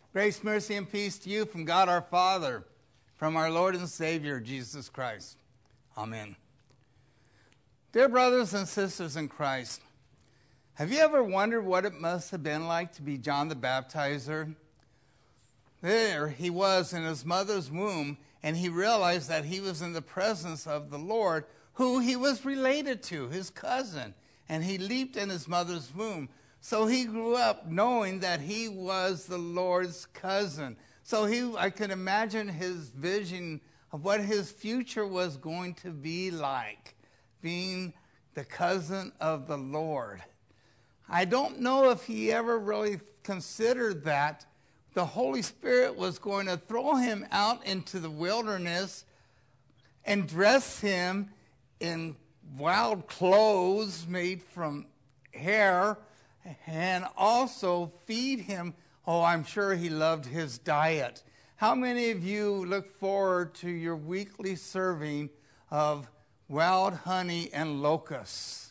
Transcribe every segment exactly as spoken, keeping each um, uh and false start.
Grace, mercy, and peace to you from God our Father, from our Lord and Savior, Jesus Christ. Amen. Dear brothers and sisters in Christ, have you ever wondered what it must have been like to be John the Baptizer? There he was in his mother's womb, and he realized that he was in the presence of the Lord, who he was related to, his cousin, and he leaped in his mother's womb. So he grew up knowing that he was the Lord's cousin. So he, I could imagine his vision of what his future was going to be like, being the cousin of the Lord. I don't know if he ever really considered that the Holy Spirit was going to throw him out into the wilderness and dress him in wild clothes made from hair, and also feed him. Oh, I'm sure he loved his diet. How many of you look forward to your weekly serving of wild honey and locusts?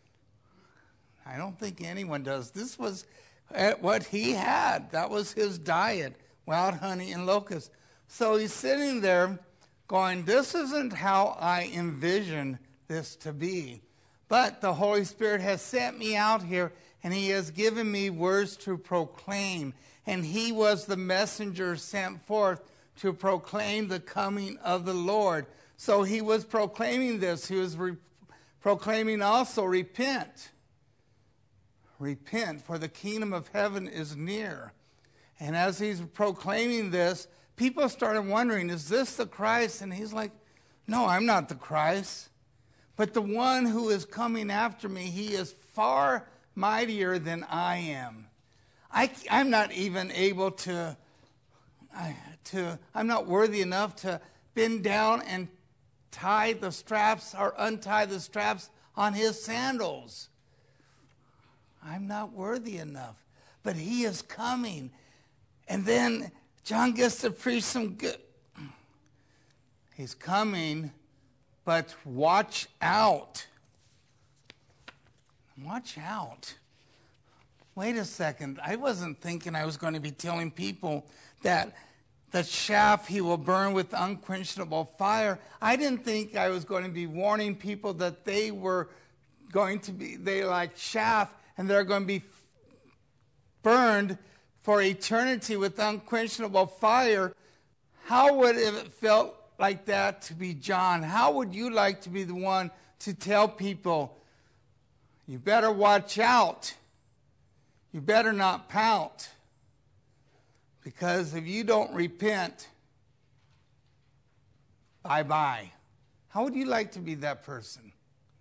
I don't think anyone does. This was what he had. That was his diet, wild honey and locusts. So he's sitting there going, this isn't how I envisioned this to be. But the Holy Spirit has sent me out here, and he has given me words to proclaim. And he was the messenger sent forth to proclaim the coming of the Lord. So he was proclaiming this. He was re- proclaiming also, repent. Repent, for the kingdom of heaven is near. And as he's proclaiming this, people started wondering, is this the Christ? And he's like, no, I'm not the Christ. But the one who is coming after me, he is far mightier than I am. I, I'm not even able to, I, to, I'm not worthy enough to bend down and tie the straps or untie the straps on his sandals. I'm not worthy enough. But he is coming. And then John gets to preach some good. He's coming, but watch out. Watch out. Wait a second. I wasn't thinking I was going to be telling people that the chaff he will burn with unquenchable fire. I didn't think I was going to be warning people that they were going to be, they like chaff, and they're going to be burned for eternity with unquenchable fire. How would it have felt like that to be John? How would you like to be the one to tell people, you better watch out. You better not pout. Because if you don't repent, bye-bye. How would you like to be that person?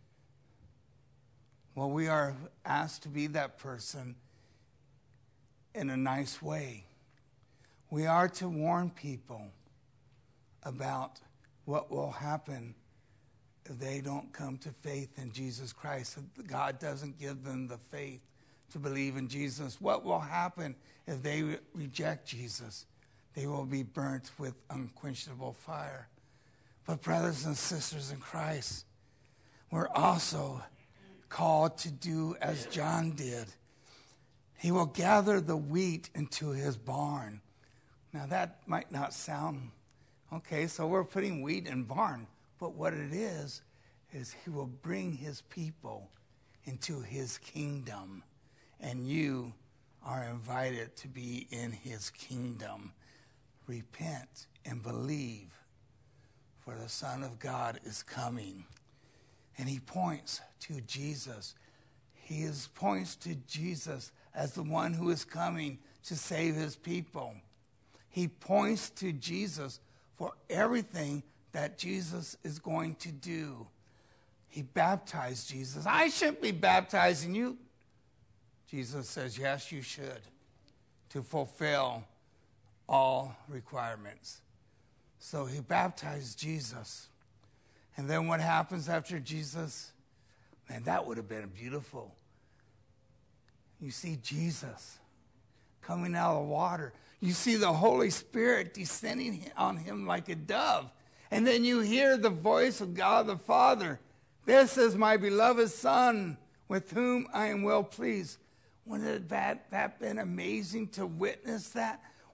Well, we are asked to be that person in a nice way. We are to warn people about what will happen if they don't come to faith in Jesus Christ. If God doesn't give them the faith to believe in Jesus. What will happen if they re- reject Jesus? They will be burnt with unquenchable fire. But brothers and sisters in Christ, we're also called to do as John did. He will gather the wheat into his barn. Now that might not sound, okay, so we're putting wheat in barn. But what it is, is he will bring his people into his kingdom. And you are invited to be in his kingdom. Repent and believe, for the Son of God is coming. And he points to Jesus. He is, points to Jesus as the one who is coming to save his people. He points to Jesus for everything that Jesus is going to do. He baptized Jesus. I shouldn't be baptizing you. Jesus says, yes, you should, to fulfill all requirements. So he baptized Jesus. And then what happens after Jesus? Man, that would have been beautiful. You see Jesus coming out of the water. You see the Holy Spirit descending on him like a dove. And then you hear the voice of God the Father. This is my beloved Son, with whom I am well pleased. Wouldn't that, that been amazing to witness that?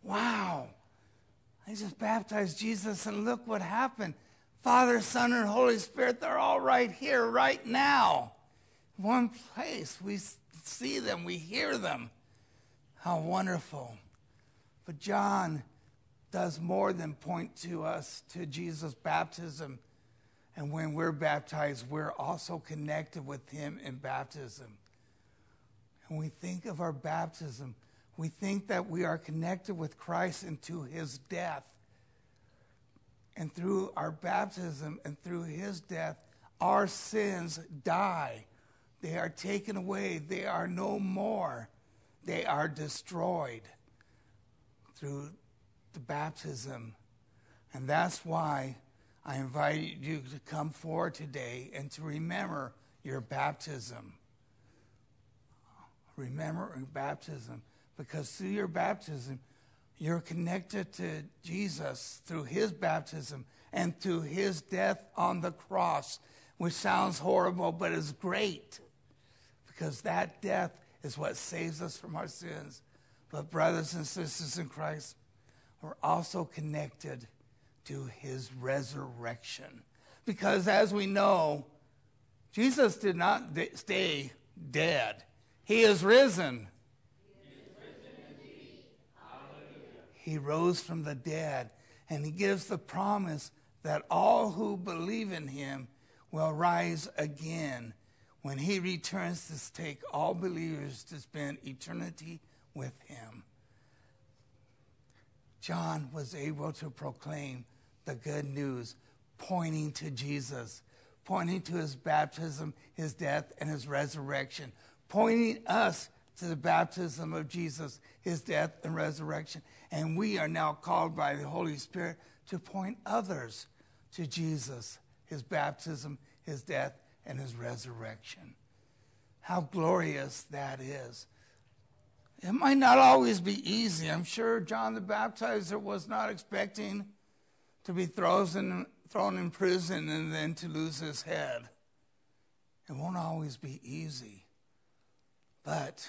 wow, I just baptized Jesus and look what happened. Father, Son, and Holy Spirit, they're all right here, right now. One place. We see them, we hear them. How wonderful. But John does more than point to us to Jesus' baptism. And when we're baptized, we're also connected with him in baptism. And we think of our baptism, we think that we are connected with Christ into his death. And through our baptism and through his death, our sins die. They are taken away. They are no more. They are destroyed through the baptism. And that's why I invite you to come forward today and to remember your baptism. Remember your baptism, because through your baptism, you're connected to Jesus through his baptism and through his death on the cross, which sounds horrible, but is great, because that death is what saves us from our sins. But brothers and sisters in Christ, we're also connected to his resurrection. Because as we know, Jesus did not d- stay dead. He is risen. He is risen indeed. Hallelujah. He rose from the dead, and he gives the promise that all who believe in him will rise again when he returns to take all believers to spend eternity with him. John was able to proclaim the good news, pointing to Jesus, pointing to his baptism, his death, and his resurrection, pointing us to the baptism of Jesus, his death and resurrection. And we are now called by the Holy Spirit to point others to Jesus, his baptism, his death, and his resurrection. How glorious that is. It might not always be easy. I'm sure John the Baptizer was not expecting to be thrown in, thrown in prison and then to lose his head. It won't always be easy, but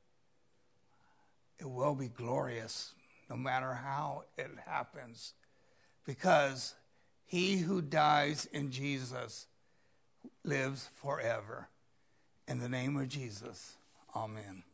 it will be glorious no matter how it happens, because he who dies in Jesus lives forever. In the name of Jesus, amen.